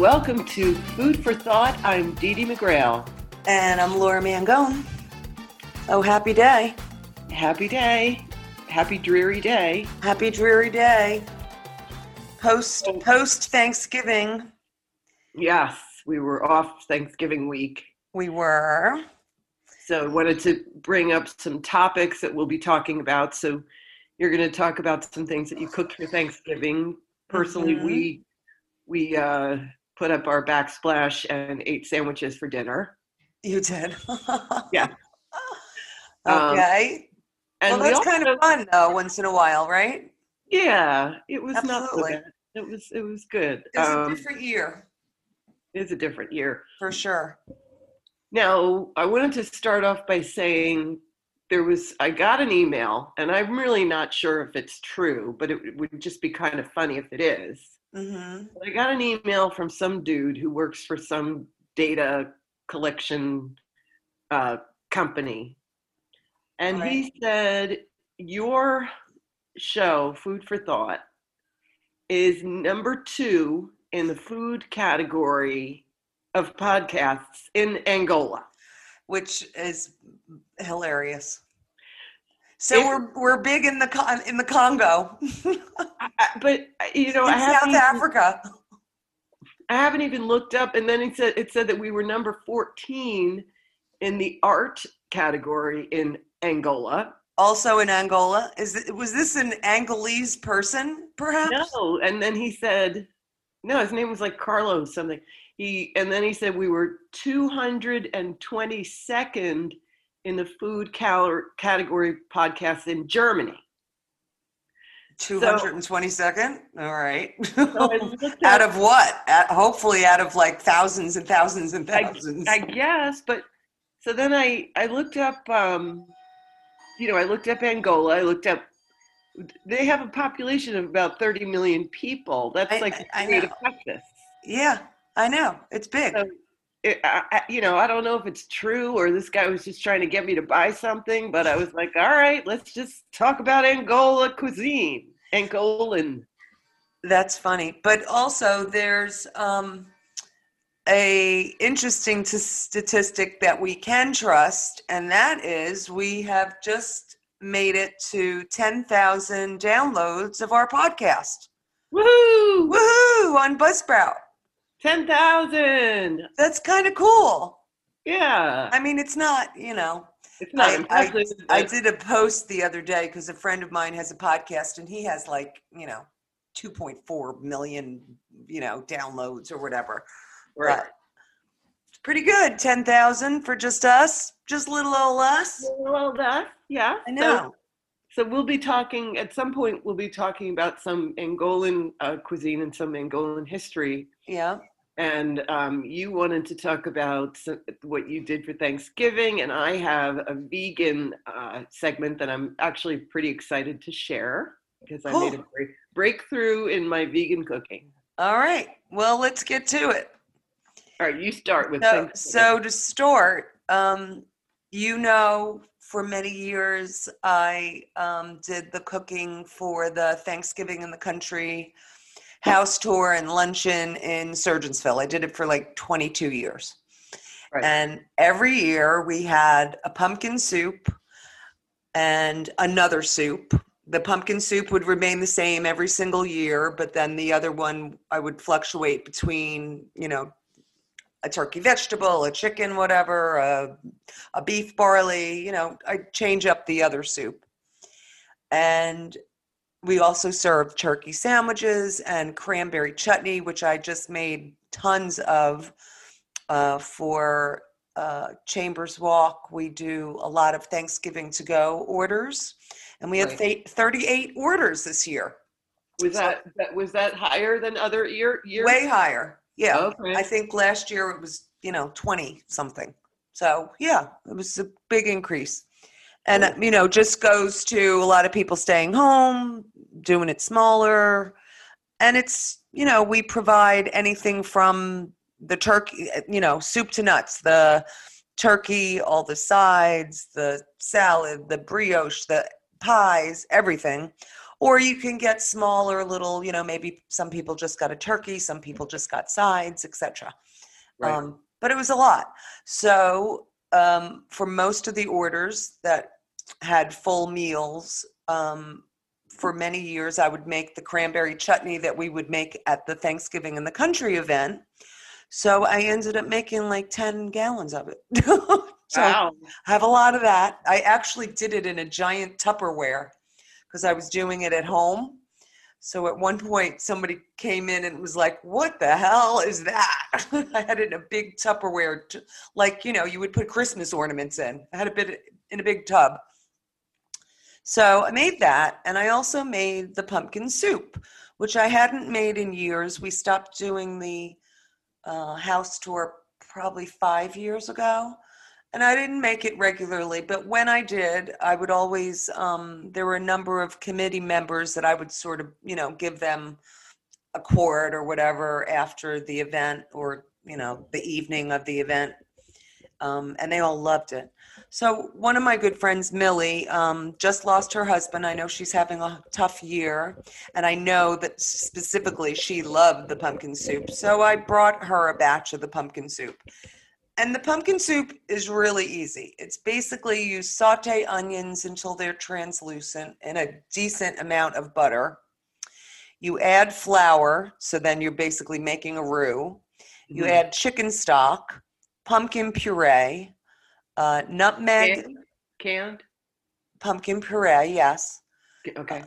Welcome to Food for Thought. I'm Dee Dee McGrail. And I'm Laura Mangone. Oh, happy day. Happy day. Happy dreary day. Happy dreary day. Post Thanksgiving. Yes, we were off Thanksgiving week. We were. So I wanted to bring up some topics that we'll be talking about. So you're going to talk about some things that you cooked for Thanksgiving. Personally, we put up our backsplash and ate sandwiches for dinner. You did? Yeah. Okay. And well, that's kind of fun, though, once in a while, right? Yeah, it was Absolutely. not so bad. It was good. It's a different year. It's a different year. For sure. Now, I wanted to start off by saying I got an email, and I'm really not sure if it's true, but it would just be kind of funny if it is. Mm-hmm. I got an email from some dude who works for some data collection company. And Right. He said, your show, Food for Thought, is number 2 in the food category of podcasts in Angola. Which is hilarious. So we're big in the Congo. But you know, in South Africa. I haven't even looked up, and then it said that we were number 14 in the art category in Angola. Also in Angola. Was this an Angolese person, perhaps? No, and then he said, no, his name was like Carlos something. And then he said we were 222nd in the food category podcast in Germany. 222nd? All right. So out of what? Hopefully out of like thousands and thousands and thousands. I guess, but so then I looked up, I looked up Angola. I looked up, they have a population of about 30 million people. That's like the state of Texas. Yeah, I know. It's big. So, I don't know if it's true or this guy was just trying to get me to buy something, but I was like, all right, let's just talk about Angola cuisine. Angolan. That's funny. But also there's a interesting statistic that we can trust, and that is we have just made it to 10,000 downloads of our podcast. Woohoo! Woohoo! On Buzzsprout. 10,000. That's kind of cool. Yeah. I mean, it's not, It's not impressive. I did a post the other day because a friend of mine has a podcast and he has 2.4 million, downloads or whatever. Right. But it's pretty good. 10,000 for just us, just little old us. Little old us, yeah. I know. So we'll be talking, at some point, about some Angolan cuisine and some Angolan history. Yeah. And you wanted to talk about what you did for Thanksgiving, and I have a vegan segment that I'm actually pretty excited to share because I made a breakthrough in my vegan cooking. All right. Well, let's get to it. All right, you start with Thanksgiving. So to start, for many years, I did the cooking for the Thanksgiving in the Country house tour and luncheon in Surgeonsville. I did it for 22 years. Right. And every year we had a pumpkin soup and another soup. The pumpkin soup would remain the same every single year, but then the other one I would fluctuate between, a turkey vegetable, a chicken, whatever, a beef barley, I'd change up the other soup. And we also served turkey sandwiches and cranberry chutney, which I just made tons of for Chambers Walk. We do a lot of Thanksgiving to go orders, and we had 38 orders this year. Was that higher than other years? Way higher. Yeah. Okay. I think last year it was, 20 something. So yeah, it was a big increase. And, just goes to a lot of people staying home, doing it smaller. And it's, we provide anything from the turkey, soup to nuts, the turkey, all the sides, the salad, the brioche, the pies, everything, Or you can get smaller little, maybe some people just got a turkey, some people just got sides, etc. Right. But it was a lot. So for most of the orders that had full meals, for many years, I would make the cranberry chutney that we would make at the Thanksgiving in the Country event. So I ended up making like 10 gallons of it. So Wow. I have a lot of that. I actually did it in a giant Tupperware because I was doing it at home. So at one point, somebody came in and was like, "What the hell is that?" I had it in a big Tupperware, like, you would put Christmas ornaments in. I had a bit in a big tub. So I made that, and I also made the pumpkin soup, which I hadn't made in years. We stopped doing the house tour probably 5 years ago, and I didn't make it regularly, but when I did, I would always, there were a number of committee members that I would sort of, give them a quart or whatever after the event, or, the evening of the event. And they all loved it. So one of my good friends, Millie, just lost her husband. I know she's having a tough year, and I know that specifically she loved the pumpkin soup. So I brought her a batch of the pumpkin soup. And the pumpkin soup is really easy. It's basically you saute onions until they're translucent in a decent amount of butter. You add flour, so then you're basically making a roux. You add chicken stock, pumpkin puree, nutmeg. Canned? Pumpkin puree, yes. Okay.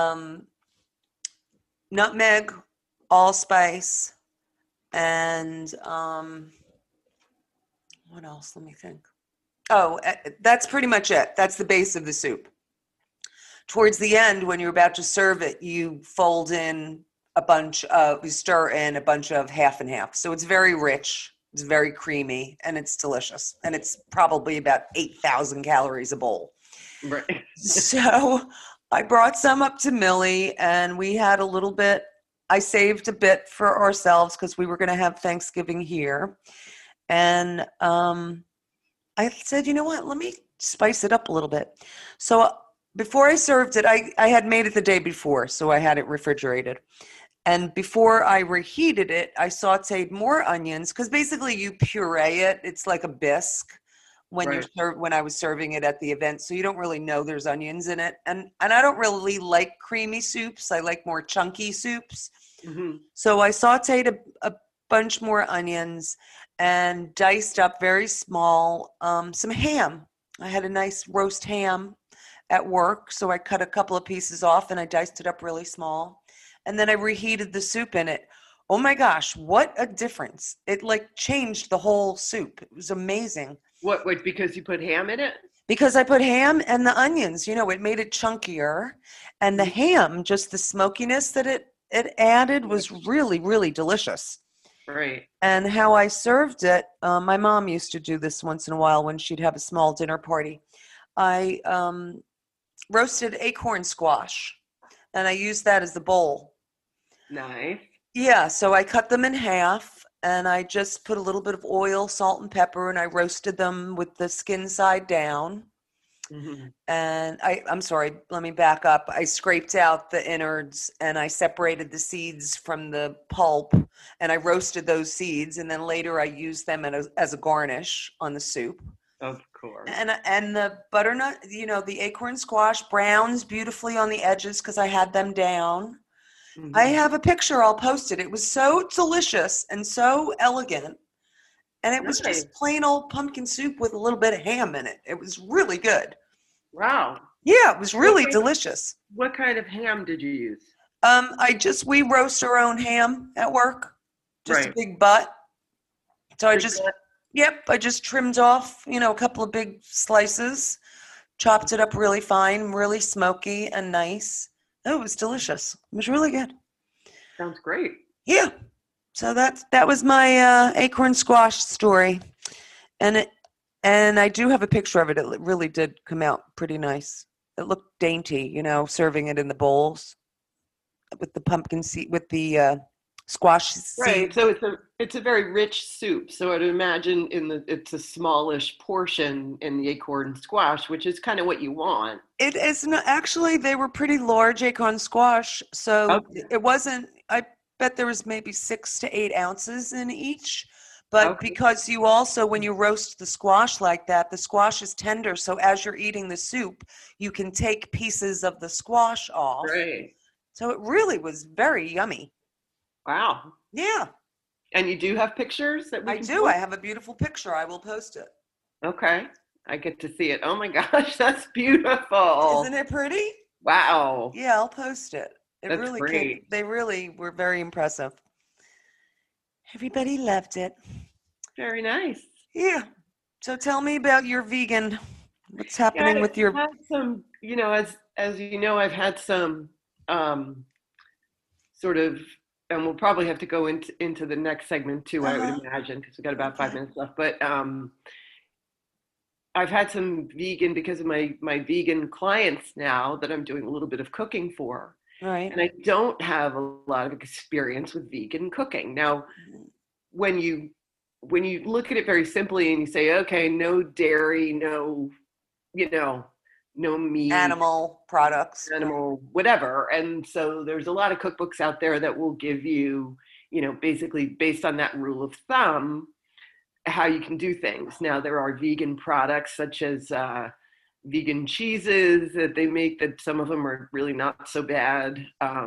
Nutmeg, allspice, and what else? Let me think. Oh, that's pretty much it. That's the base of the soup. Towards the end, when you're about to serve it, you stir in a bunch of half and half. So it's very rich, it's very creamy, and it's delicious. And it's probably about 8,000 calories a bowl. Right. So I brought some up to Millie, and we had a little bit. I saved a bit for ourselves because we were going to have Thanksgiving here. And I said, you know what, let me spice it up a little bit. So before I served it, I had made it the day before, so I had it refrigerated. And before I reheated it, I sauteed more onions because basically you puree it. It's like a bisque when when I was serving it at the event, so you don't really know there's onions in it. And I don't really like creamy soups. I like more chunky soups. Mm-hmm. So I sauteed a bunch more onions and diced up very small some ham. I had a nice roast ham at work, so I cut a couple of pieces off and I diced it up really small. And then I reheated the soup in it. Oh my gosh, what a difference. It like changed the whole soup. It was amazing. What, because you put ham in it? Because I put ham and the onions, it made it chunkier. And the ham, just the smokiness that it added was really, really delicious. Right. And how I served it, my mom used to do this once in a while when she'd have a small dinner party. I roasted acorn squash, and I used that as the bowl. Nice. Yeah, so I cut them in half, and I just put a little bit of oil, salt, and pepper, and I roasted them with the skin side down. Mm-hmm. And I'm sorry, let me back up. I scraped out the innards and I separated the seeds from the pulp, and I roasted those seeds, and then later I used them as a garnish on the soup. Of course. And the butternut, the acorn squash browns beautifully on the edges because I had them down. Mm-hmm. I have a picture, I'll post it. It was so delicious and so elegant. And it was just plain old pumpkin soup with a little bit of ham in it. It was really good. Wow. Yeah, it was really delicious. What kind of ham did you use? We roast our own ham at work. Just a big butt. So I just trimmed off, a couple of big slices, chopped it up really fine, really smoky and nice. Oh, it was delicious. It was really good. Sounds great. Yeah. So that was my acorn squash story, and I do have a picture of it. It really did come out pretty nice. It looked dainty, serving it in the bowls with the pumpkin seed, with the squash Right. seed. So it's a very rich soup. So I'd imagine it's a smallish portion in the acorn squash, which is kind of what you want. It is not, actually, they were pretty large acorn squash. So Okay. it wasn't, I bet there was maybe 6 to 8 ounces in each. But Okay. because you also, when you roast the squash like that, the squash is tender. So as you're eating the soup, you can take pieces of the squash off. Great. So it really was very yummy. Wow. Yeah, And you do have pictures that we I can do. I post? have a beautiful picture. I will post it. Okay. I get to see it. Oh my gosh, that's beautiful. Isn't it pretty? Wow. Yeah, I'll post it. It That's really came, great. they really were very impressive. Everybody loved it. Very nice. Yeah. So tell me about your vegan. What's Yeah, happening I with your, had some, as you know, I've had some um sort of, and we'll probably have to go into the next segment too, I would uh-huh. imagine, because we've got about five Okay. minutes left. But I've had some vegan because of my vegan clients now that I'm doing a little bit of cooking for. All right. And I don't have a lot of experience with vegan cooking. Now, when you look at it very simply and you say, okay, no dairy, no, you know, no meat, Animal products. Right. animal, whatever. And so there's a lot of cookbooks out there that will give you, basically based on that rule of thumb, how you can do things. Now, there are vegan products such as vegan cheeses that they make, that some of them are really not so bad.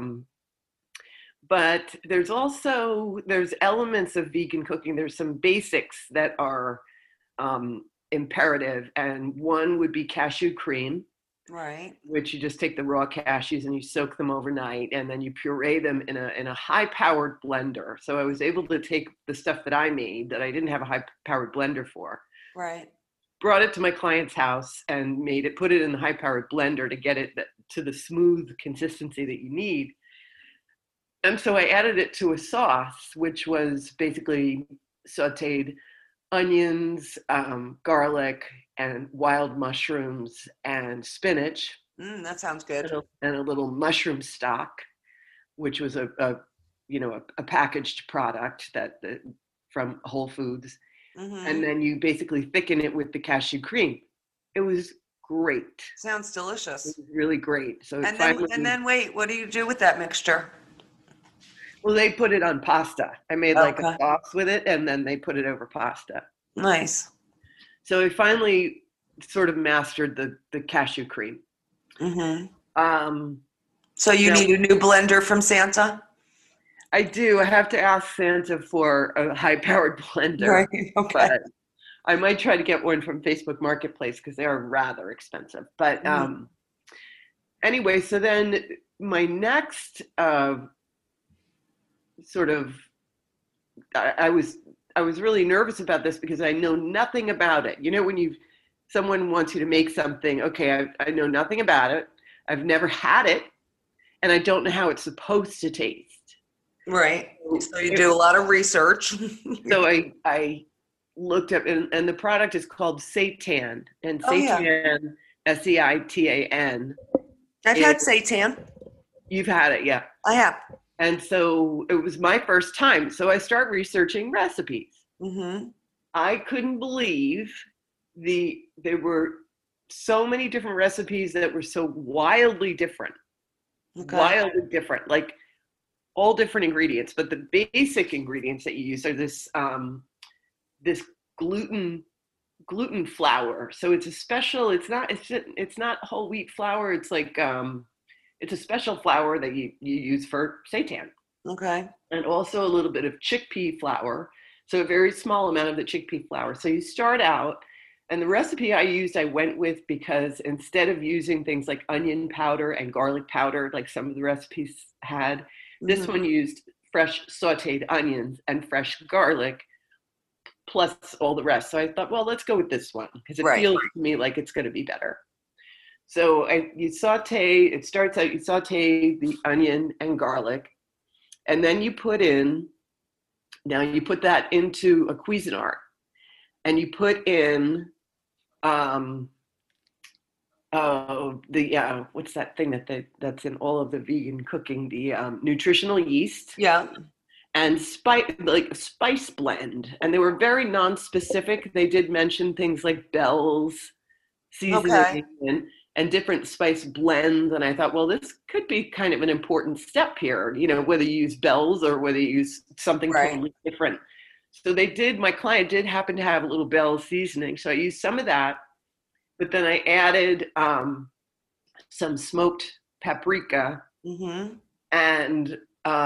But there's elements of vegan cooking. There's some basics that are imperative, and one would be cashew cream, Right. which you just take the raw cashews and you soak them overnight, and then you puree them in a high-powered blender. So I was able to take the stuff that I made that I didn't have a high-powered blender for, Right. brought it to my client's house and put it in the high-powered blender to get it to the smooth consistency that you need. And so I added it to a sauce, which was basically sauteed onions, garlic, and wild mushrooms and spinach, That sounds good. and a little mushroom stock, which was a packaged product that from Whole Foods. And then you basically thicken it with the cashew cream. It was great. Sounds It delicious. was really great. So And then wait, what do you do with that mixture? well, they put it on pasta. I made like a Okay. sauce with it, and then they put it over pasta. Nice. So I finally sort of mastered the cashew cream. Mm-hmm. Um, So you now, need a new blender from Santa? I do. I have to ask Santa for a high-powered blender, Right. Okay. but I might try to get one from Facebook Marketplace because they are rather expensive. But Mhm. anyway, so then my next sort of, I was really nervous about this because I know nothing about it. When someone wants you to make something, okay, I know nothing about it. I've never had it, and I don't know how it's supposed to taste. Right. So you do a lot of research. So I looked up, and the product is called Seitan, and Oh yeah. Seitan, Seitan. I've had seitan. You've had it, yeah. I have. And so it was my first time. So I start researching recipes. Mm-hmm. I couldn't believe there were so many different recipes that were so wildly different. Okay. Wildly different, like all different ingredients. But the basic ingredients that you use are this gluten flour. So it's a special. It's not whole wheat flour. It's like it's a special flour that you use for seitan. Okay. And also a little bit of chickpea flour. So a very small amount of the chickpea flour. So you start out, and the recipe I went with because instead of using things like onion powder and garlic powder, like some of the recipes had, this one used fresh sauteed onions and fresh garlic, plus all the rest. So I thought, well, let's go with this one because it feels to me like it's going to be better. So you saute the onion and garlic, and then you put that into a Cuisinart, and you put in what's that thing that's in all of the vegan cooking, the nutritional yeast. Yeah. and like a spice blend. And they were very non-specific. They did mention things like Bell's seasoning and different spice blends. And I thought, well, this could be kind of an important step here, whether you use Bell's or whether you use something totally different. So my client did happen to have a little Bell's seasoning. So I used some of that, but then I added some smoked paprika and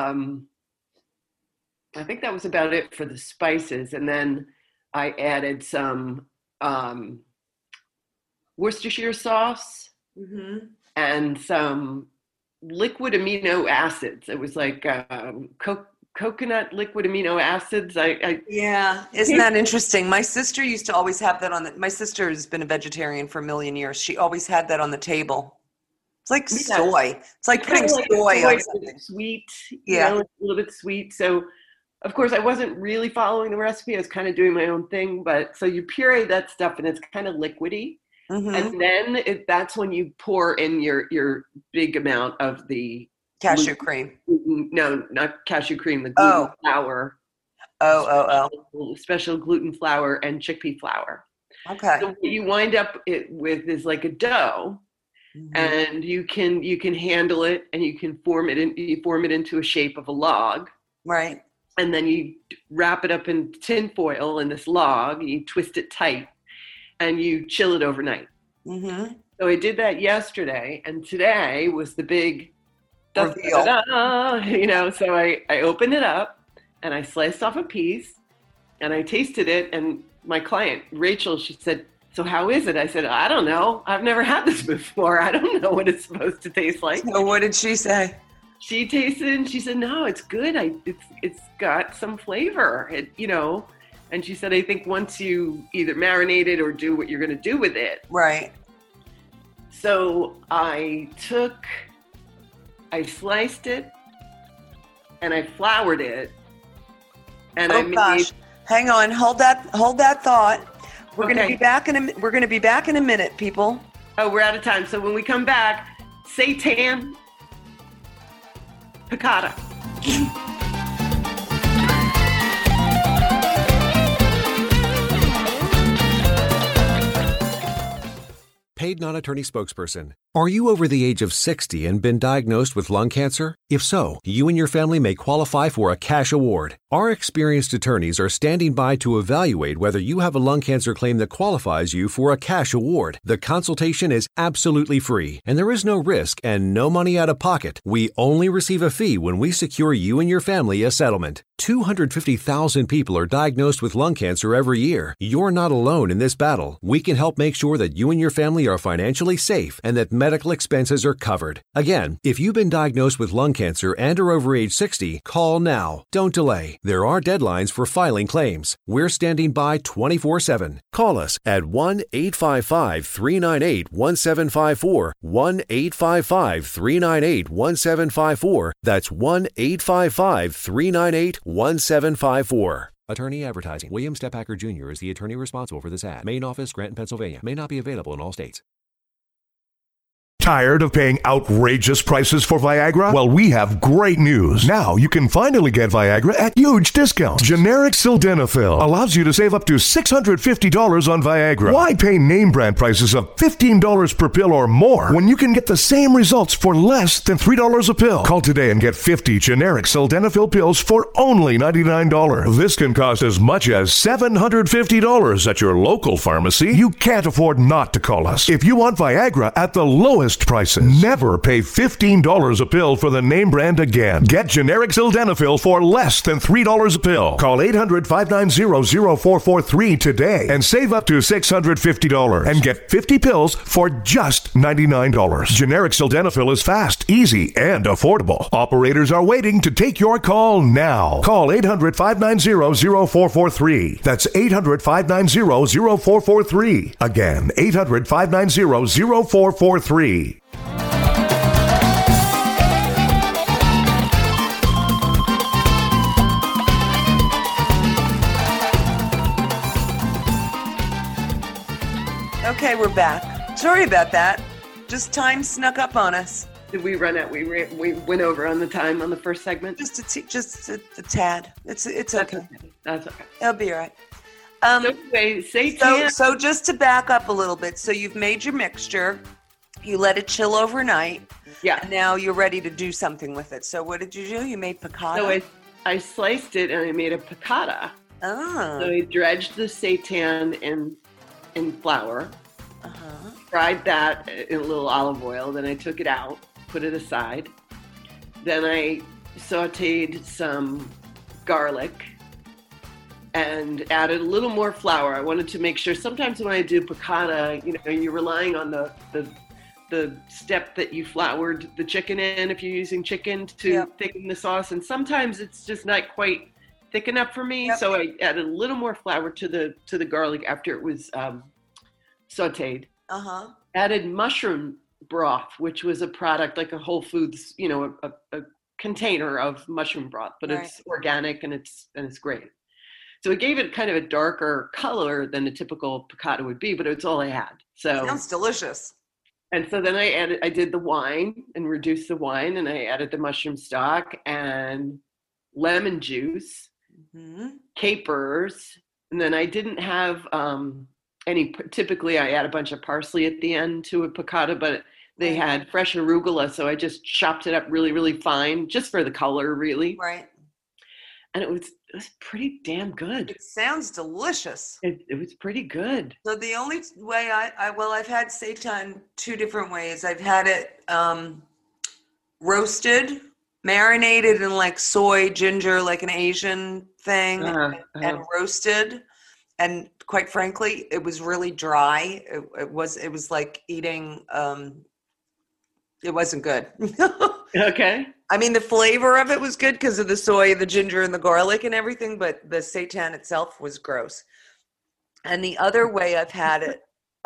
I think that was about it for the spices. And then I added some Worcestershire sauce and some liquid amino acids. It was like coconut liquid amino acids. Isn't that interesting? My sister used to always have that my sister has been a vegetarian for a million years. She always had that on the table. It's like soy. It's like putting soy on something. Sweet, a little bit sweet. So, of course, I wasn't really following the recipe. I was kind of doing my own thing. But so you puree that stuff, and it's kind of liquidy. And then that's when you pour in your big amount of the cashew cream. No, not cashew cream. The gluten flour. Special gluten flour and chickpea flour. Okay. So what you wind up with is like a dough. And you can handle it, and you can form it into a shape of a log. Right. And then you wrap it up in tin foil in this log, and you twist it tight, and you chill it overnight. So I did that yesterday, and today was the big reveal. So I opened it up, and I sliced off a piece, and I tasted it, and my client, Rachel, she said, "So how is it?" I said, "I don't know. I've never had this before. I don't know what it's supposed to taste like." So what did she say? She tasted it and she said, "No, it's good. It's got some flavor, And she said, "I think once you either marinate it or do what you're going to do with it." Right. So I sliced it and I floured it. And hang on, hold that thought. We're going to be back in a minute, people. Oh, we're out of time. So when we come back, seitan piccata. Paid non-attorney spokesperson. Are you over the age of 60 and been diagnosed with lung cancer? If so, you and your family may qualify for a cash award. Our experienced attorneys are standing by to evaluate whether you have a lung cancer claim that qualifies you for a cash award. The consultation is absolutely free, and there is no risk and no money out of pocket. We only receive a fee when we secure you and your family a settlement. 250,000 people are diagnosed with lung cancer every year. You're not alone in this battle. We can help make sure that you and your family are financially safe and that medical expenses are covered. Again, if you've been diagnosed with lung cancer and are over age 60, call now. Don't delay. There are deadlines for filing claims. We're standing by 24/7. Call us at 1-855-398-1754. 1-855-398-1754. That's 1-855-398-1754. Attorney advertising. William Stephacker Jr. is the attorney responsible for this ad. Main office, Granton, Pennsylvania. May not be available in all states. Tired of paying outrageous prices for Viagra? Well, we have great news. Now you can finally get Viagra at huge discounts. Generic Sildenafil allows you to save up to $650 on Viagra. Why pay name brand prices of $15 per pill or more when you can get the same results for less than $3 a pill? Call today and get 50 generic Sildenafil pills for only $99. This can cost as much as $750 at your local pharmacy. You can't afford not to call us. If you want Viagra at the lowest prices, never pay $15 a pill for the name brand again. Get generic Sildenafil for less than $3 a pill. Call 800-590-0443 today and save up to $650 and get 50 pills for just $99. Generic Sildenafil is fast, easy, and affordable. Operators are waiting to take your call now. Call 800-590-0443. That's 800-590-0443. Again, 800-590-0443. Okay, we're back. Sorry about that. Just time snuck up on us. Did we run out? We went over on the time on the first segment. Just a tad. It's okay. That's okay. It'll be all right. So anyway, seitan. So just to back up a little bit, so you've made your mixture, you let it chill overnight, Yeah. and now you're ready to do something with it. So what did you do? You made piccata? So I sliced it and I made a piccata. Oh. So I dredged the seitan in flour, Uh-huh. fried that in a little olive oil. Then I took it out, put it aside. Then I sauteed some garlic and added a little more flour. I wanted to make sure. Sometimes when I do piccata, you're relying on the step that you floured the chicken in, if you're using chicken, to thicken the sauce. And sometimes it's just not quite thick enough for me. Yep. So I added a little more flour to the garlic after it was sauteed. Uh-huh. Added mushroom broth, which was a product like a Whole Foods, a container of mushroom broth, but Right. it's organic and it's great. So it gave it kind of a darker color than a typical piccata would be, but it's all I had. So Sounds delicious. and so then I did the wine and reduced the wine, and I added the mushroom stock and lemon juice, Mm-hmm. capers, and then I didn't have typically I add a bunch of parsley at the end to a piccata, but they Right. had fresh arugula, so I just chopped it up really, really fine, just for the color, really. Right. And it was pretty damn good. It sounds delicious. It was pretty good. So the only way I've had seitan two different ways. I've had it roasted, marinated in like soy, ginger, like an Asian thing, and roasted. And quite frankly, it was really dry. It was like eating. It wasn't good. Okay. I mean, the flavor of it was good because of the soy, the ginger, and the garlic and everything, but the seitan itself was gross. And the other way I've had it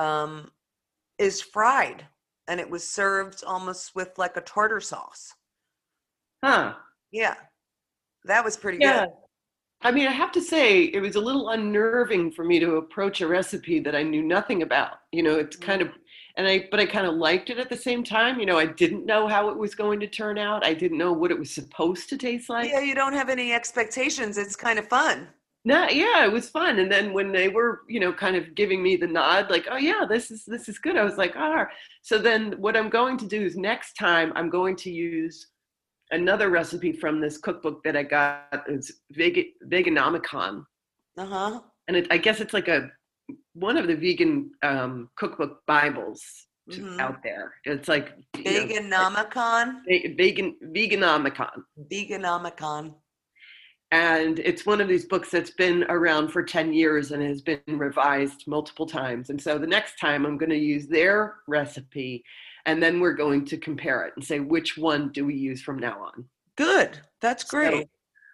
is fried, and it was served almost with like a tartar sauce. Huh. Yeah, that was pretty Yeah. good. I mean, I have to say, it was a little unnerving for me to approach a recipe that I knew nothing about. It's kind of, but I kind of liked it at the same time. I didn't know how it was going to turn out. I didn't know what it was supposed to taste like. Yeah, you don't have any expectations. It's kind of fun. No, yeah, it was fun. And then when they were, kind of giving me the nod, like, oh yeah, this is good. I was like, ah. So then what I'm going to do is next time I'm going to use another recipe from this cookbook that I got. It's Veganomicon. Uh-huh. And I guess it's like one of the vegan cookbook Bibles out there. It's like Veganomicon? Veganomicon. Veganomicon. And it's one of these books that's been around for 10 years and has been revised multiple times. And so the next time I'm going to use their recipe, and then we're going to compare it and say, which one do we use from now on? Good. That's great.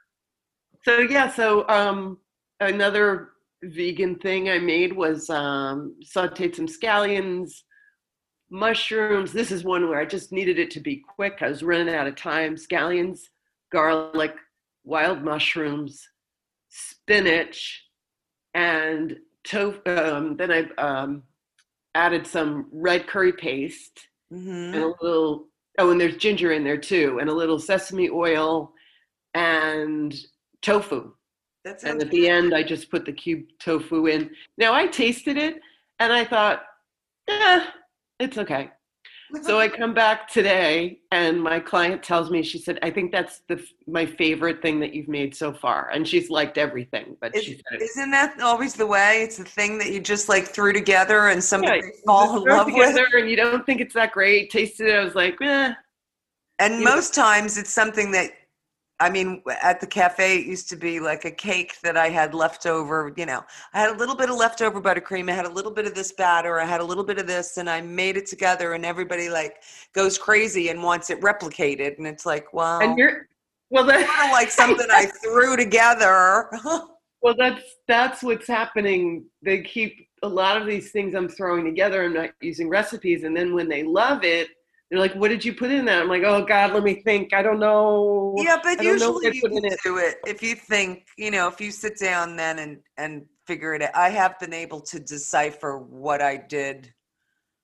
So another vegan thing I made was sauteed some scallions, mushrooms. This is one where I just needed it to be quick. I was running out of time. Scallions, garlic, wild mushrooms, spinach, and tofu. Then I added some red curry paste and a little, and there's ginger in there too, and a little sesame oil and tofu. And at the end, I just put the cubed tofu in. Now, I tasted it, and I thought, it's okay. So I come back today, and my client tells me, she said, I think that's my favorite thing that you've made so far. And she's liked everything. But she said, isn't that always the way? It's the thing that you just like threw together and somebody fall in love with. And you don't think it's that great. Tasted it, I was like, eh. And most times it's something that, I mean, at the cafe, it used to be like a cake that I had left over. I had a little bit of leftover buttercream. I had a little bit of this batter. I had a little bit of this, and I made it together, and everybody like goes crazy and wants it replicated. And it's like, wow. And that's kind of like something I threw together. Well, that's what's happening. They keep a lot of these things I'm throwing together. I'm not using recipes. And then when they love it, they're like, what did you put in that? I'm like, oh God, let me think. I don't know. Yeah, but usually you can do it. If you think, if you sit down then and figure it out. I have been able to decipher what I did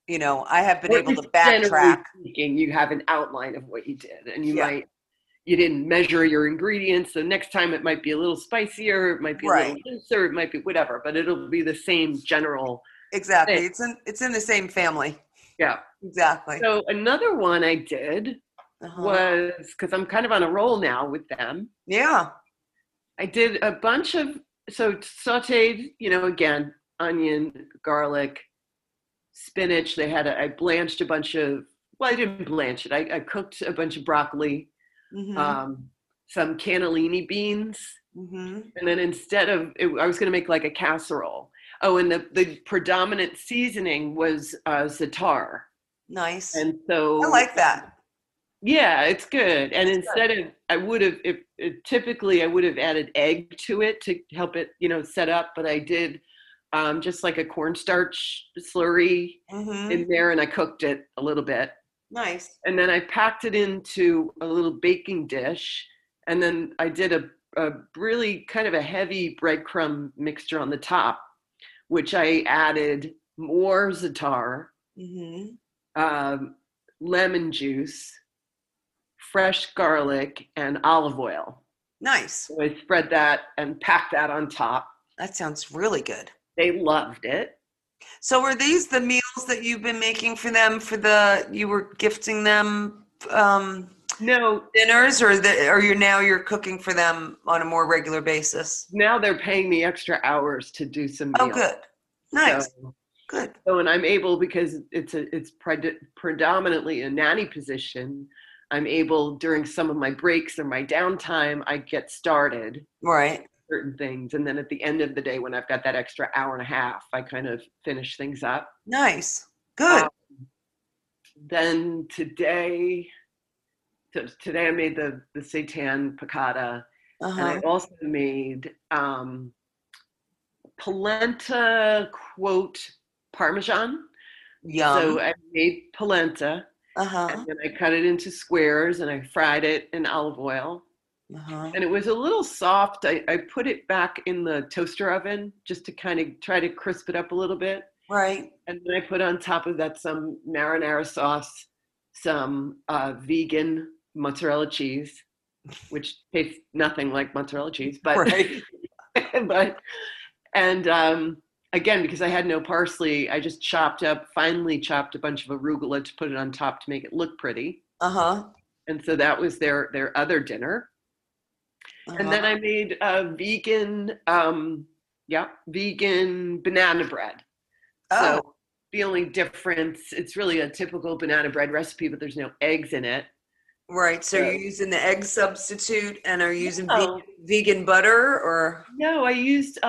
I have been Or able at to least generally backtrack. speaking, you have an outline of what you did, and Yeah. you didn't measure your ingredients. So next time it might be a little spicier, it might be a little Right. looser, it might be whatever, but it'll be the same general thing. Exactly. It's in the same family. Yeah. Exactly. So another one I did Uh-huh. was, because I'm kind of on a roll now with them, Yeah. I did a bunch of, so sauteed, again, onion, garlic, spinach. I blanched a bunch of, well, I didn't blanch it. I cooked a bunch of broccoli, Mm-hmm. some cannellini beans. Mm-hmm. And then I was going to make like a casserole. Oh, and the predominant seasoning was za'atar. Nice. And so, I like that. yeah, it's good. And It's instead of, typically I would have added egg to it to help it, set up. But I did just like a cornstarch slurry Mm-hmm. in there, and I cooked it a little bit. Nice. And then I packed it into a little baking dish. And then I did a really kind of a heavy breadcrumb mixture on the top, which I added more za'atar, Mm-hmm. lemon juice, fresh garlic, and olive oil. Nice. So I spread that and packed that on top. That sounds really good. They loved it. So are these the meals that you've been making for them you were gifting them No, dinners, or you're cooking for them on a more regular basis? now they're paying me extra hours to do some meals. Oh, good. Nice. So, Good. and I'm able, because it's predominantly a nanny position, I'm able, during some of my breaks or my downtime, I get started Right. certain things, and then at the end of the day, when I've got that extra hour and a half, I kind of finish things up. Nice. Good. Then today I made the seitan piccata, and I Uh-huh. also made polenta quote parmesan. Yum. So I made polenta, Uh-huh. and then I cut it into squares, and I fried it in olive oil. Uh-huh. And it was a little soft. I put it back in the toaster oven just to kind of try to crisp it up a little bit. Right. And then I put on top of that some marinara sauce, some vegan mozzarella cheese, which tastes nothing like mozzarella cheese, but Right. and again, because I had no parsley, I just finely chopped a bunch of arugula to put it on top to make it look pretty. Uh-huh. And so that was their other dinner. And then I made a vegan banana bread. Oh. So the only difference, it's really a typical banana bread recipe, but there's no eggs in it. Right. So you're using the egg substitute, and are you using No. vegan butter, or? No, I used,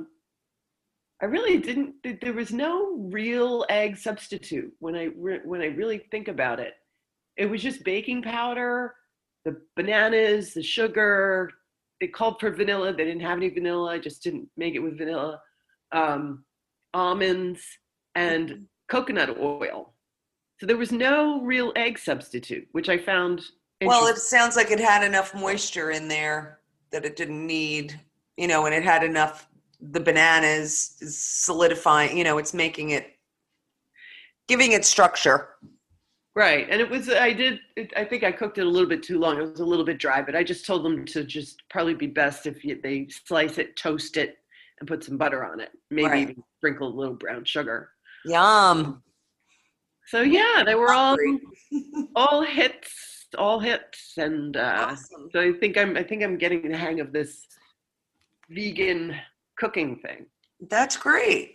I really didn't, there was no real egg substitute when I really think about it. It was just baking powder, the bananas, the sugar. They called for vanilla. They didn't have any vanilla. I just didn't make it with vanilla. Almonds and coconut oil. So there was no real egg substitute, which I found Well, it interesting. sounds like it had enough moisture in there that it didn't need, and it had enough, the bananas is solidifying, it's giving it structure. Right. And I think I cooked it a little bit too long. It was a little bit dry, but I just told them to just probably be best if they slice it, toast it, and put some butter on it. Maybe Right. even sprinkle a little brown sugar. Yum. So yeah, they were Hungry. all hits, and Awesome. so I think I'm getting the hang of this vegan cooking thing. That's great.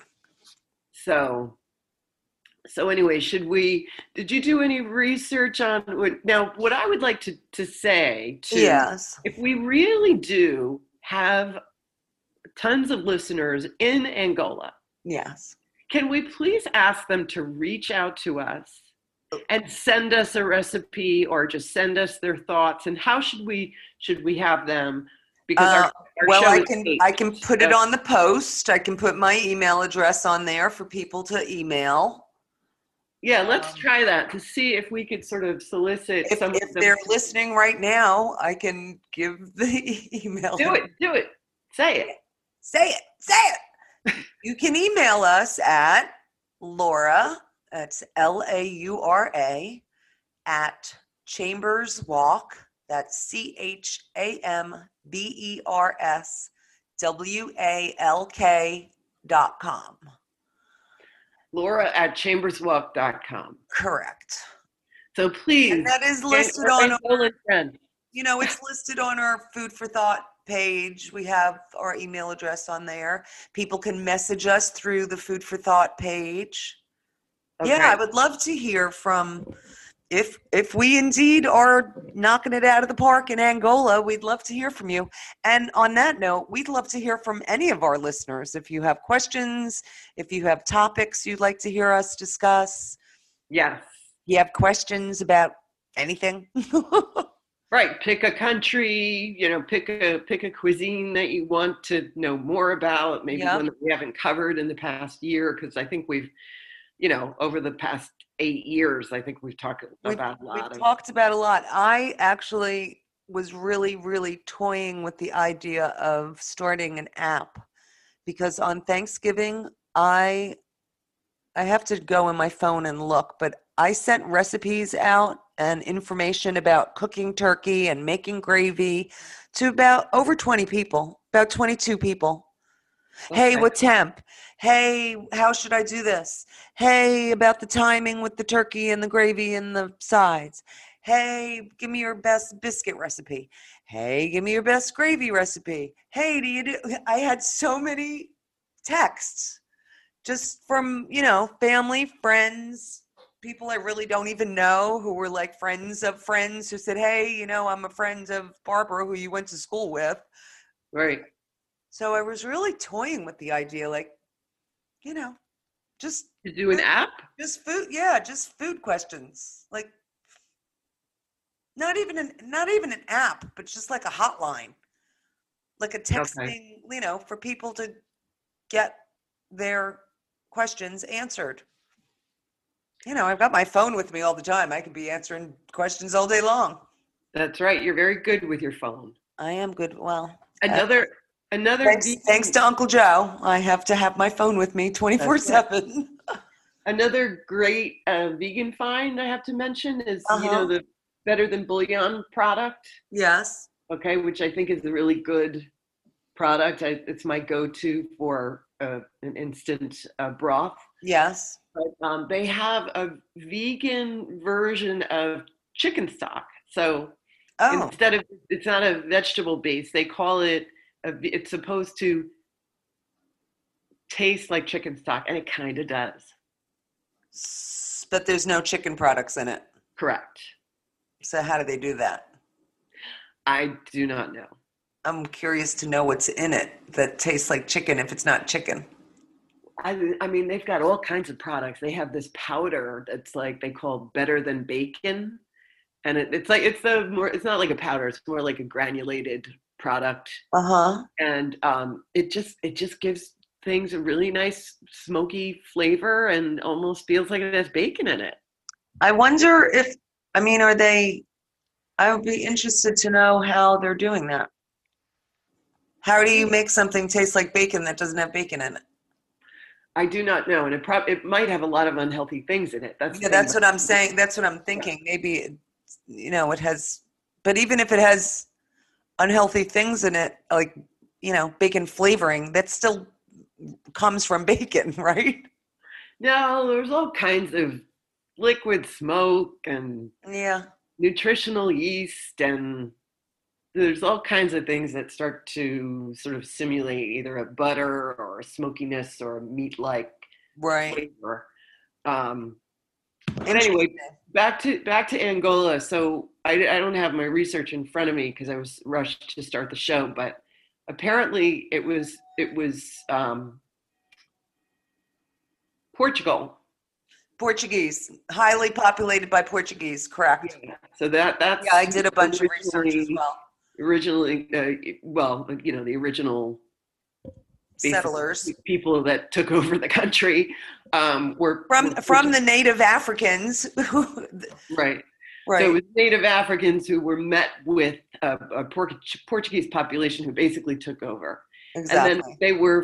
So anyway, did you do any research on what I would like to say too? Yes. If we really do have tons of listeners in Angola, Yes. can we please ask them to reach out to us and send us a recipe, or just send us their thoughts? And how should we have them? Because our Well, show I is can taped, put it so- on the post. I can put my email address on there for people to email. Yeah, let's try that to see if we could sort of solicit If some of them. they're listening right now, I can give the email. Do it. Say it. Say it. You can email us at Laura That's LAURA at Chambers Walk. That's ChambersWalk.com. Laura at chamberswalk.com. Correct. So please. And that is listed on our, friend. it's listed on our Food for Thought page. We have our email address on there. People can message us through the Food for Thought page. Okay. Yeah, I would love to hear from, if we indeed are knocking it out of the park in Angola, we'd love to hear from you. And on that note, we'd love to hear from any of our listeners. If you have questions, if you have topics you'd like to hear us discuss. Yes. You have questions about anything. Right. Pick a country, pick a cuisine that you want to know more about, maybe one that we haven't covered in the past year, because I think we've, over the past 8 years, I think we've talked about a lot. We've talked about a lot. I actually was really, really toying with the idea of starting an app, because on Thanksgiving, I have to go in my phone and look, but I sent recipes out and information about cooking turkey and making gravy to about over 20 people, about 22 people. Okay. Hey, what temp? Hey, how should I do this? Hey, about the timing with the turkey and the gravy and the sides. Hey, give me your best biscuit recipe. Hey, give me your best gravy recipe. Hey, I had so many texts just from, family, friends, people I really don't even know who were like friends of friends who said, hey, I'm a friend of Barbara who you went to school with. Right. So I was really toying with the idea, just to do an app? Just food. Yeah. Just food questions. Like not even an app, but just like a hotline, like a texting, for people to get their questions answered. I've got my phone with me all the time. I could be answering questions all day long. That's right. You're very good with your phone. I am good. Well, another thanks to Uncle Joe. I have to have my phone with me 24/7. Another great vegan find I have to mention is, the Better Than Bouillon product. Yes. Okay, which I think is a really good product. It's my go-to for an instant broth. Yes. But they have a vegan version of chicken stock. So instead of, it's not a vegetable base, they call it, it's supposed to taste like chicken stock, and it kind of does. But there's no chicken products in it. Correct. So how do they do that? I do not know. I'm curious to know what's in it that tastes like chicken if it's not chicken. I mean, they've got all kinds of products. They have this powder that's like they call Better Than Bacon, and it's not like a powder. It's more like a granulated product. And it just gives things a really nice smoky flavor and almost feels like it has bacon in it. I wonder are they? I would be interested to know how they're doing that. How do you make something taste like bacon that doesn't have bacon in it? I do not know, and it might have a lot of unhealthy things in it. That's what I'm saying. That's what I'm thinking. Maybe, it has, but even if it has unhealthy things in it, like, bacon flavoring, that still comes from bacon, right? No, there's all kinds of liquid smoke and nutritional yeast, and there's all kinds of things that start to sort of simulate either a butter or a smokiness or a meat-like flavor. But anyway, back to Angola. So I don't have my research in front of me because I was rushed to start the show, but apparently it was Portuguese, highly populated by Portuguese, correct? Yeah. So that's I did a bunch of research as well. Originally, the original settlers, people that took over the country, were from the native Africans. Right. So it was native Africans who were met with a Portuguese population who basically took over. Exactly. And then they were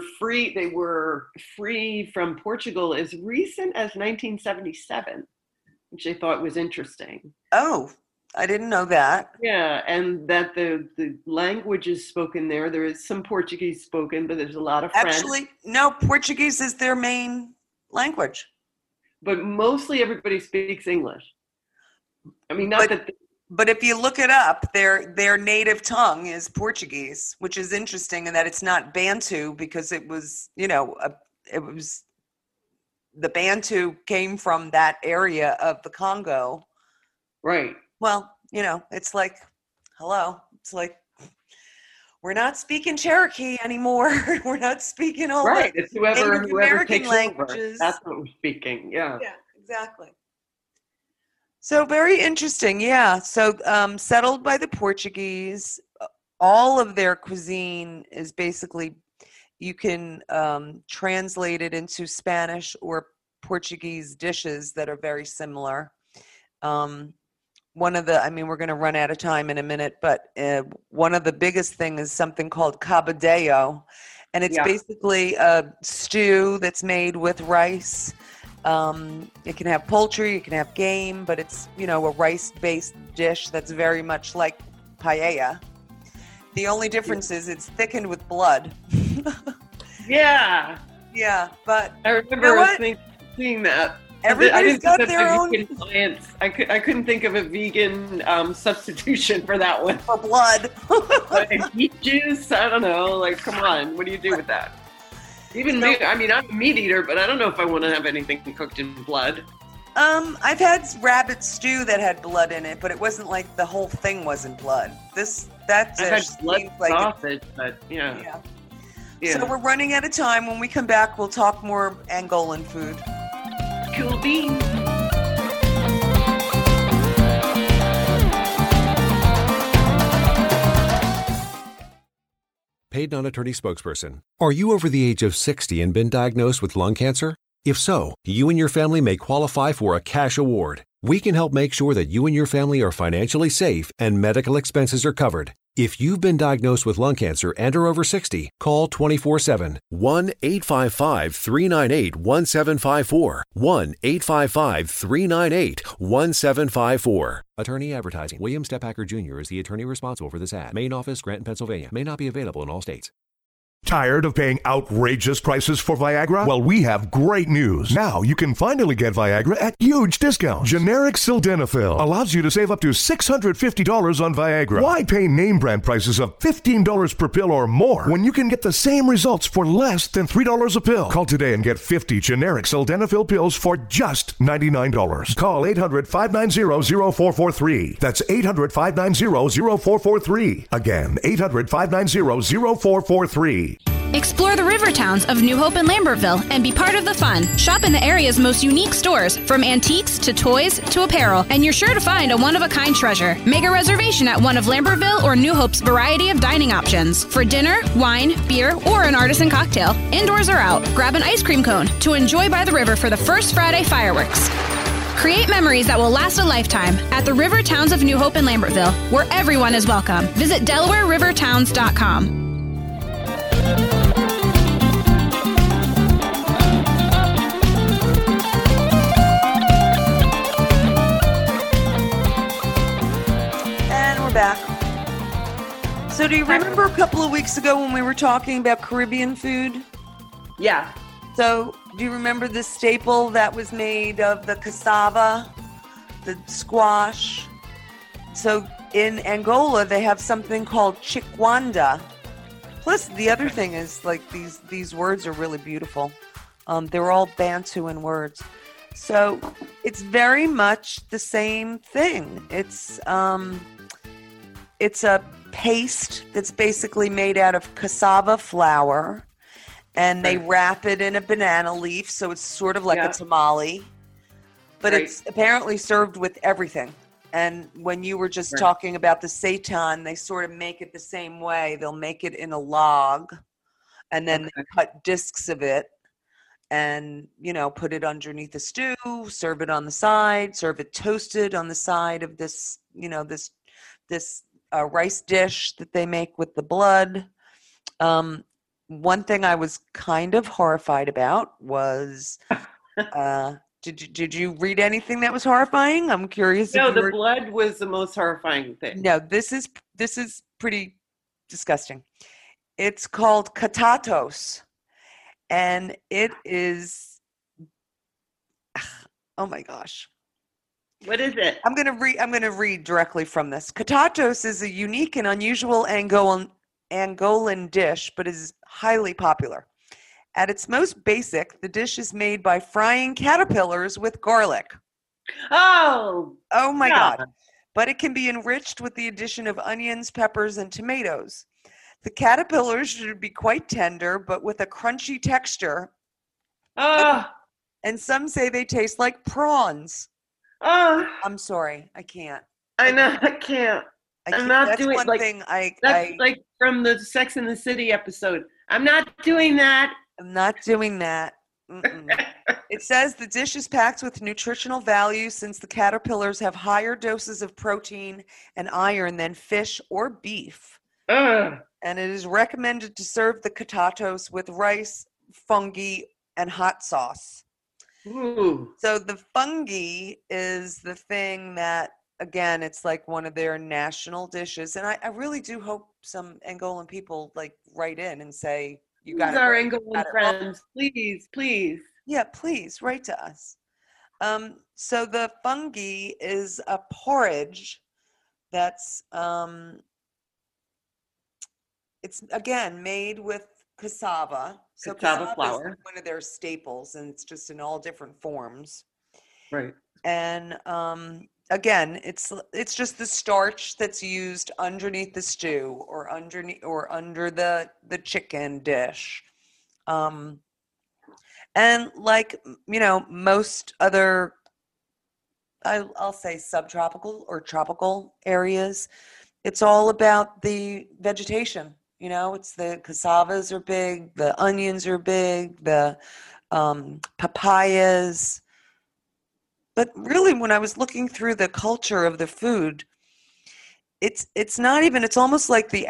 free from Portugal as recent as 1977, which I thought was interesting. Oh, I didn't know that. Yeah, and that the language is spoken there. There is some Portuguese spoken, but there's a lot of French. Actually, no, Portuguese is their main language. But mostly everybody speaks English. I mean, But if you look it up, their native tongue is Portuguese, which is interesting in that it's not Bantu, because it was, the Bantu came from that area of the Congo. right. Well, it's like, hello, it's like, we're not speaking Cherokee anymore. We're not speaking all Right. the It's whoever American takes languages. over. That's what we're speaking. Yeah. Yeah, exactly. So very interesting. Yeah. So settled by the Portuguese, all of their cuisine is basically, you can translate it into Spanish or Portuguese dishes that are very similar. We're going to run out of time in a minute, but one of the biggest thing is something called cabadillo, and it's basically a stew that's made with rice. It can have poultry, it can have game, but it's, a rice-based dish that's very much like paella. The only difference is it's thickened with blood. Yeah. Yeah, but I remember seeing that. Everybody's got their own science. I couldn't think of a vegan substitution for that one. for blood. Like meat juice? I don't know. Like, come on. What do you do with that? Even I'm a meat eater, but I don't know if I want to have anything cooked in blood. I've had rabbit stew that had blood in it, but it wasn't like the whole thing wasn't blood. I've had blood sausage, but yeah. So we're running out of time. When we come back, we'll talk more Angolan food. Cool beans. Paid non-attorney spokesperson. Are you over the age of 60 and been diagnosed with lung cancer? If so, you and your family may qualify for a cash award. We can help make sure that you and your family are financially safe and medical expenses are covered. If you've been diagnosed with lung cancer and are over 60, call 24/7. 1-855-398-1754. 1-855-398-1754. Attorney advertising. William Stephacker Jr. is the attorney responsible for this ad. Main office, Granton, Pennsylvania. May not be available in all states. Tired of paying outrageous prices for Viagra? Well, we have great news. Now you can finally get Viagra at huge discounts. Generic Sildenafil allows you to save up to $650 on Viagra. Why pay name brand prices of $15 per pill or more when you can get the same results for less than $3 a pill? Call today and get 50 generic Sildenafil pills for just $99. Call 800-590-0443. That's 800-590-0443. Again, 800-590-0443. Explore the river towns of New Hope and Lambertville and be part of the fun. Shop in the area's most unique stores, from antiques to toys to apparel, and you're sure to find a one-of-a-kind treasure. Make a reservation at one of Lambertville or New Hope's variety of dining options. For dinner, wine, beer, or an artisan cocktail, indoors or out, grab an ice cream cone to enjoy by the river for the First Friday fireworks. Create memories that will last a lifetime at the river towns of New Hope and Lambertville, where everyone is welcome. Visit DelawareRiverTowns.com. Back. So do you remember a couple of weeks ago when we were talking about Caribbean food? Yeah. So do you remember the staple that was made of the cassava, the squash? So in Angola, they have something called chikwanda. Plus, the other thing is, like, these words are really beautiful. They're all Bantuan words. So it's very much the same thing. It's a paste that's basically made out of cassava flour, and they wrap it in a banana leaf, so it's sort of like a tamale, but it's apparently served with everything. And when you were just talking about the seitan, they sort of make it the same way. They'll make it in a log, and then they cut discs of it and, put it underneath the stew, serve it on the side, serve it toasted on the side of this, this rice dish that they make with the blood. one thing I was kind of horrified about was, did you read anything that was horrifying? I'm curious. No, if you the were... blood was the most horrifying thing. No, this is pretty disgusting. It's called katatos, and it is, oh my gosh. What is it? I'm going to read directly from this. Katatos is a unique and unusual Angolan dish, but is highly popular. At its most basic, the dish is made by frying caterpillars with garlic. Oh my God. God. But it can be enriched with the addition of onions, peppers, and tomatoes. The caterpillars should be quite tender, but with a crunchy texture. Oh, And some say they taste like prawns. oh, I'm sorry, I can't. I know, I can't. I'm not That's doing one like thing that's like from the Sex and the City episode. I'm not doing that. I'm not doing that. It says the dish is packed with nutritional value since the caterpillars have higher doses of protein and iron than fish or beef. Ugh. And it is recommended to serve the katatos with rice, fungi, and hot sauce. Ooh. So the fungi is the thing that, again, it's like one of their national dishes. And I really do hope some Angolan people like write in and say, you got it. Our right, Angolan friends, please. Yeah, please write to us. So the fungi is a porridge that's, it's again made with cassava. So Cassava flour. is one of their staples, and it's just in all different forms. Right. And again, it's just the starch that's used underneath the stew or under the chicken dish. And like, most other, I'll say subtropical or tropical areas, it's all about the vegetation. It's the cassavas are big, the onions are big, the papayas. But really, when I was looking through the culture of the food, it's not even, it's almost like the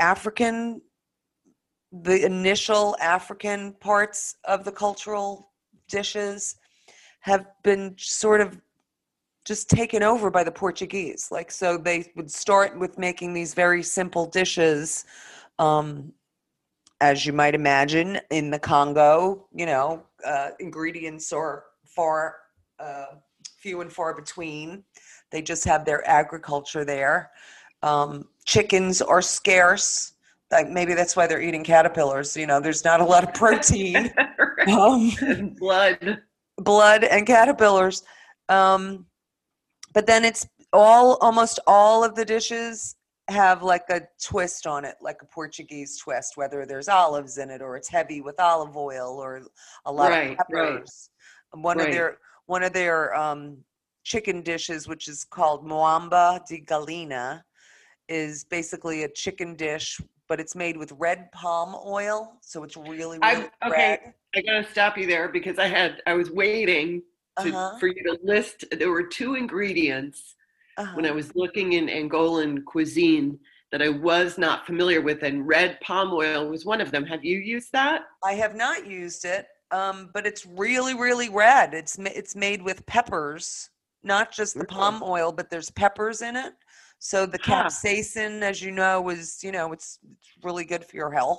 initial African parts of the cultural dishes have been sort of just taken over by the Portuguese. Like, so they would start with making these very simple dishes, as you might imagine, in the Congo, ingredients are few and far between. They just have their agriculture there. Chickens are scarce. Like, maybe that's why they're eating caterpillars. There's not a lot of protein. And blood and caterpillars. But then it's almost all of the dishes have like a twist on it, like a Portuguese twist, whether there's olives in it or it's heavy with olive oil or a lot of peppers. Right. One of their chicken dishes, which is called moamba de galinha, is basically a chicken dish, but it's made with red palm oil, so it's really red. Okay, I gotta stop you there because I was waiting for you to list. There were two ingredients when I was looking in Angolan cuisine that I was not familiar with, and red palm oil was one of them. Have you used that? I have not used it, but it's really, really red. It's made with peppers, not just the palm oil, but there's peppers in it. So the capsaicin, as you know, is, it's really good for your health.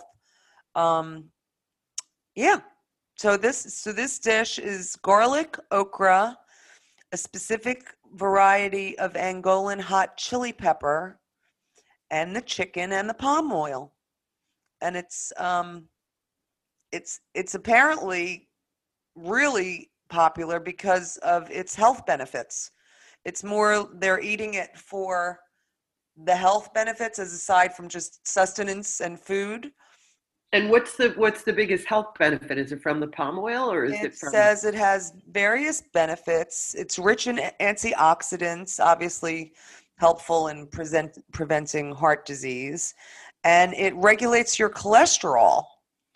Yeah. So this dish is garlic, okra, a specific variety of Angolan hot chili pepper, and the chicken and the palm oil. And it's apparently really popular because of its health benefits. It's more, they're eating it for the health benefits as aside from just sustenance and food. And what's the biggest health benefit? Is it from the palm oil or is it from? It says it has various benefits. It's rich in antioxidants, obviously helpful in preventing heart disease, and it regulates your cholesterol.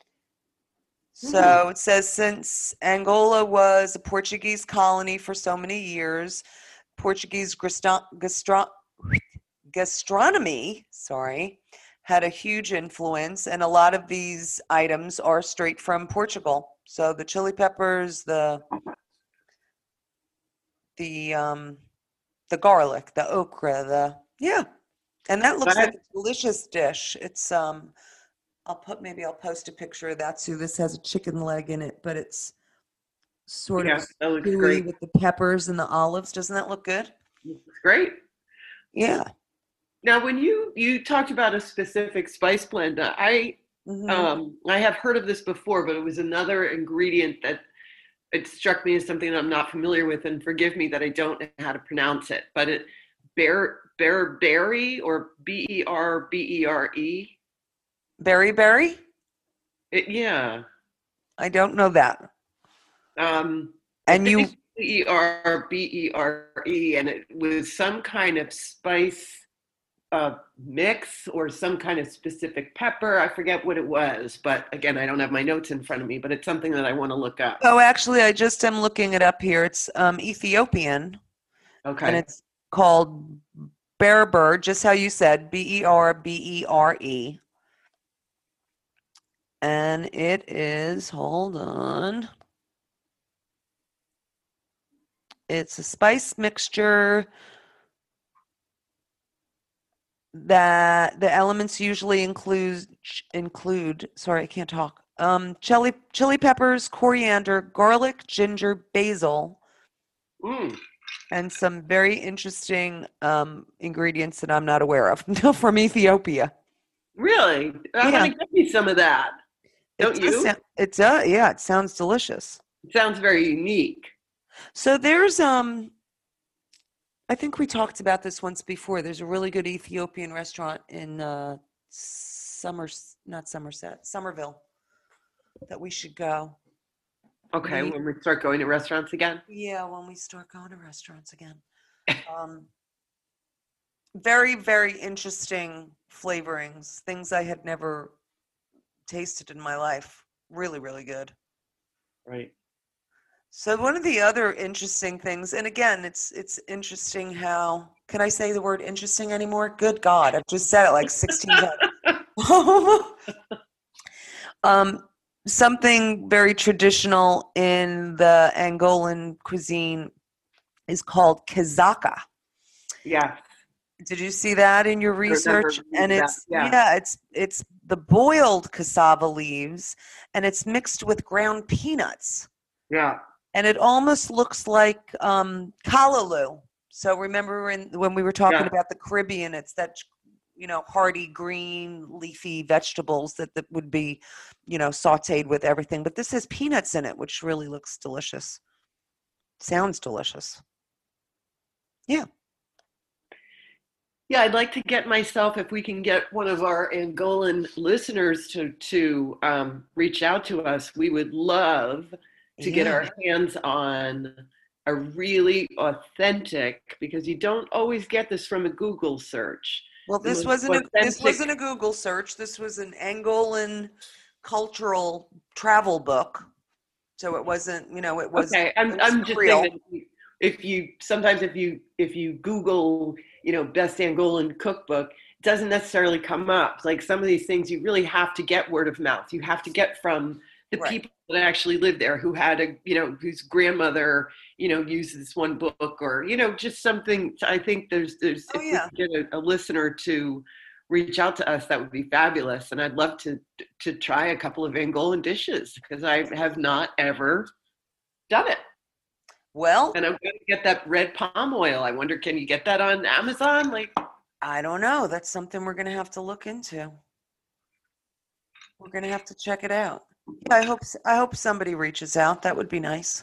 So it says since Angola was a Portuguese colony for so many years, Portuguese gastronomy, had a huge influence, and a lot of these items are straight from Portugal. So the chili peppers, the garlic, the okra, and that looks like a delicious dish. It's I'll post a picture of that too. This has a chicken leg in it, but it's sort of that looks gooey great. with the peppers and the olives. Doesn't that look good? Looks great. Yeah. Now, when you talked about a specific spice blend, I have heard of this before, but it was another ingredient that it struck me as something that I'm not familiar with, and forgive me that I don't know how to pronounce it, but berry or Berbere. Berry? Yeah. I don't know that. And you Berbere, and it was some kind of spice mix or some kind of specific pepper. I forget what it was, but again, I don't have my notes in front of me, but it's something that I want to look up. Oh, actually, I just am looking it up here. It's Ethiopian. Okay. And it's called Berber, just how you said, Berbere. And it is, hold on. It's a spice mixture that the elements usually include, sorry, I can't talk. Chili peppers, coriander, garlic, ginger, basil, and some very interesting ingredients that I'm not aware of from Ethiopia. Really? I'm going to give me some of that. Don't you? It does. Yeah, it sounds delicious. It sounds very unique. So there's I think we talked about this once before. There's a really good Ethiopian restaurant in Somerville that we should go. Okay, when we start going to restaurants again? Yeah, when we start going to restaurants again. Very, very interesting flavorings, things I had never tasted in my life. Really, really good. Right. So one of the other interesting things, and again, it's interesting how, can I say the word interesting anymore? Good God, I've just said it like 16 times. Something very traditional in the Angolan cuisine is called kazaka. Yeah. Did you see that in your research? And it's it's the boiled cassava leaves, and it's mixed with ground peanuts. Yeah. And it almost looks like callaloo. So remember when we were talking about the Caribbean, it's that, hearty green leafy vegetables that would be, sauteed with everything. But this has peanuts in it, which really looks delicious. Sounds delicious. Yeah. Yeah, I'd like to get myself, if we can get one of our Angolan listeners to reach out to us, we would love to get our hands on a really authentic, because you don't always get this from a Google search. Well, this wasn't a Google search. This was an Angolan cultural travel book. So it wasn't, it was. Okay, I'm just saying that if you Google, best Angolan cookbook, it doesn't necessarily come up. Like some of these things, you really have to get word of mouth. You have to get from the people that actually lived there, who had whose grandmother, used this one book, or, just something. I think if we get a listener to reach out to us, that would be fabulous. And I'd love to try a couple of Angolan dishes, because I have not ever done it. Well, and I'm going to get that red palm oil. I wonder, can you get that on Amazon? I don't know. That's something we're going to have to look into. We're going to have to check it out. Yeah, I hope somebody reaches out. That would be nice.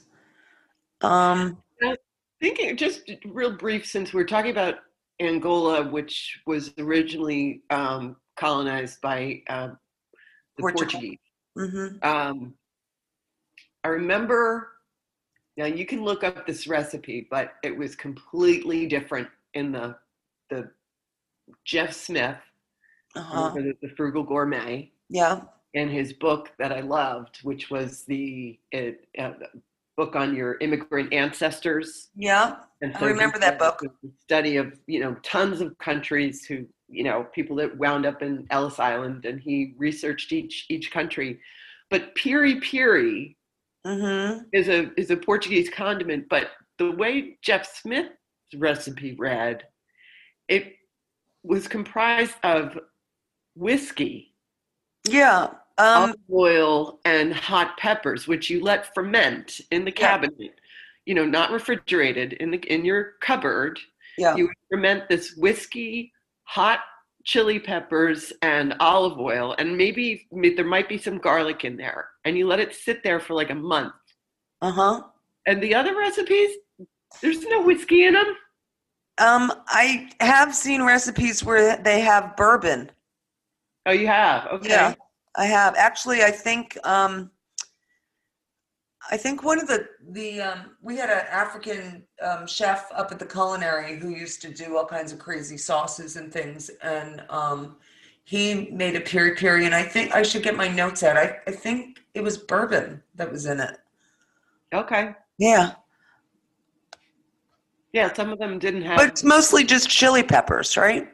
Thinking just real brief, since we're talking about Angola, which was originally colonized by the Portuguese. Mm-hmm. I remember. Now you can look up this recipe, but it was completely different in the Jeff Smith, the Frugal Gourmet. Yeah. And his book that I loved, which was the book on your immigrant ancestors. Yeah, and so I remember that book. The study of, tons of countries who people that wound up in Ellis Island, and he researched each country. But piri piri is a Portuguese condiment, but the way Jeff Smith's recipe read, it was comprised of whiskey, olive oil, and hot peppers, which you let ferment in the cabinet, not refrigerated, in your cupboard. Yeah. You would ferment this whiskey, hot chili peppers, and olive oil, and maybe there might be some garlic in there, and you let it sit there for like a month. And the other recipes, there's no whiskey in them. I have seen recipes where they have bourbon. Oh, you have? Okay. Yeah, I have. Actually, I think one of the we had an African chef up at the Culinary who used to do all kinds of crazy sauces and things, and he made a piri piri, and I think I should get my notes out. I think it was bourbon that was in it. Okay. Yeah. Yeah, some of them didn't have. But it's mostly just chili peppers, right?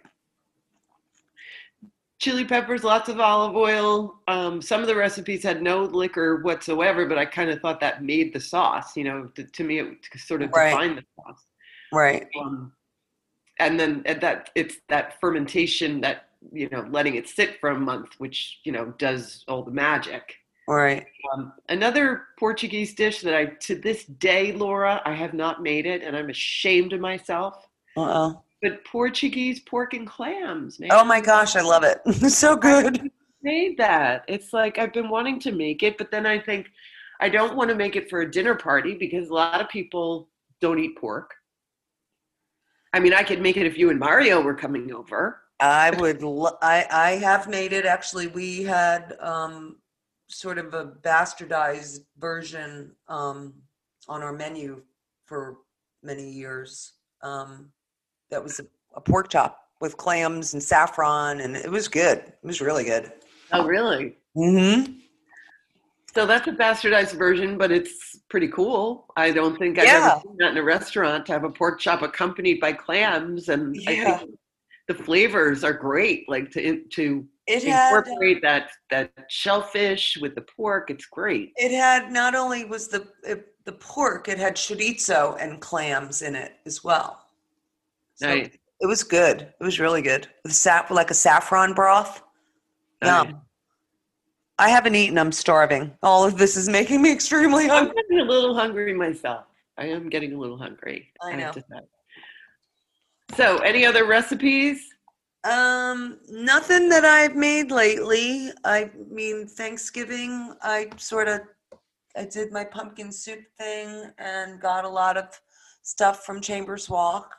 Chili peppers, lots of olive oil. Some of the recipes had no liquor whatsoever, but I kind of thought that made the sauce. To me, it sort of defined the sauce. Right. And then it's that fermentation, that letting it sit for a month, which does all the magic. Right. Another Portuguese dish that to this day, Laura, I have not made it, and I'm ashamed of myself. But Portuguese pork and clams, man. Oh my gosh, I love it. It's so good. I made that. It's like I've been wanting to make it, but then I think I don't want to make it for a dinner party because a lot of people don't eat pork. I mean, I could make it if you and Mario were coming over. I would. I have made it. Actually, we had sort of a bastardized version on our menu for many years. That was a pork chop with clams and saffron, and it was good. It was really good. Oh, really? Mm-hmm. So that's a bastardized version, but it's pretty cool. I don't think I've ever seen that in a restaurant, to have a pork chop accompanied by clams, and I think the flavors are great. Like to incorporate that shellfish with the pork, it's great. It had, not only was the pork, it had chorizo and clams in it as well. So nice. It was good. It was really good. With like a saffron broth. Yum. Nice. I haven't eaten. I'm starving. All of this is making me extremely hungry. I'm getting a little hungry myself. I am getting a little hungry. I know. So, any other recipes? Nothing that I've made lately. I mean, Thanksgiving, I did my pumpkin soup thing and got a lot of stuff from Chambers Walk.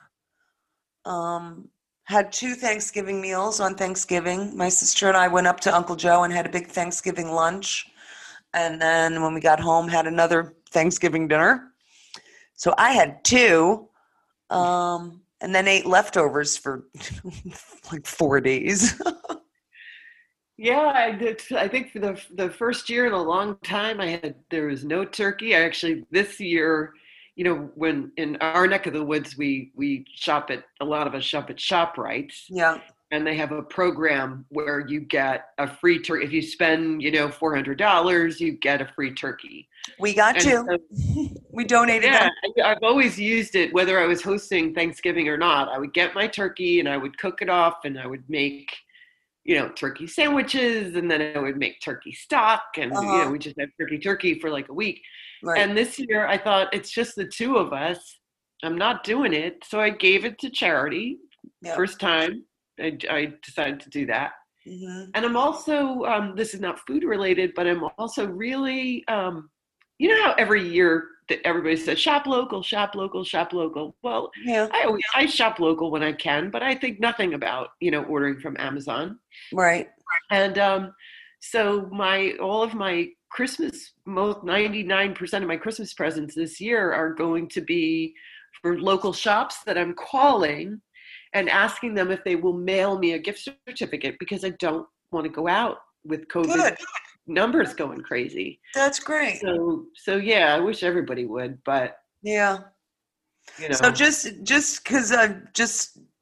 Had 2 Thanksgiving meals on Thanksgiving. My sister and I went up to Uncle Joe and had a big Thanksgiving lunch. And then when we got home, had another Thanksgiving dinner. So I had 2, and then ate leftovers for like 4 days. Yeah, I did. I think for the first year in a long time, there was no turkey. This year, when in our neck of the woods, we a lot of us shop at ShopRite. Yeah. And they have a program where you get a free turkey. If you spend, $400, you get a free turkey. We got to. We donated. Yeah, I've always used it, whether I was hosting Thanksgiving or not. I would get my turkey and I would cook it off, and I would make, turkey sandwiches, and then I would make turkey stock, and we just had turkey for like a week. Right. And this year I thought, it's just the 2 of us. I'm not doing it, so I gave it to charity. Yep. First time I decided to do that. Mm-hmm. And I'm also, this is not food related, but I'm also really, how every year that everybody says shop local, shop local, shop local. Well, yeah. I shop local when I can, but I think nothing about, ordering from Amazon. Right. And so all of my Christmas, 99% of my Christmas presents this year are going to be for local shops that I'm calling and asking them if they will mail me a gift certificate, because I don't want to go out with COVID numbers going crazy. That's great. So yeah, I wish everybody would, but yeah. So just because I'm just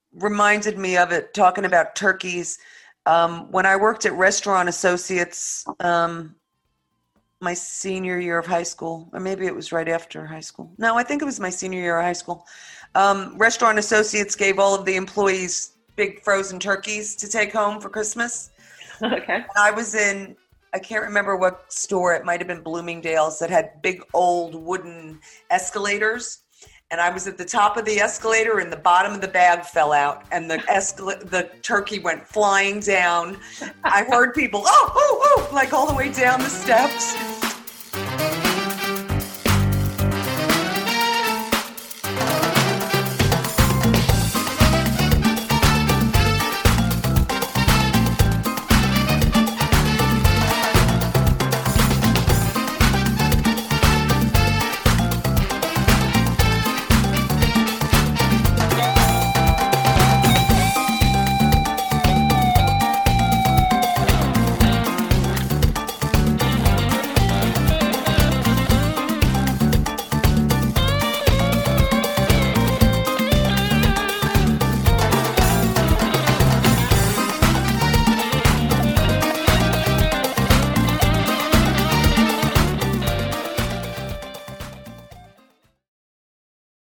reminded me of it, talking about turkeys. When I worked at Restaurant Associates, my senior year of high school, or maybe it was right after high school. No, I think it was my senior year of high school. Restaurant Associates gave all of the employees big frozen turkeys to take home for Christmas. Okay. And I was in, I can't remember what store, it might have been Bloomingdale's, that had big old wooden escalators. And I was at the top of the escalator and the bottom of the bag fell out and the turkey went flying down. I heard people, like all the way down the steps.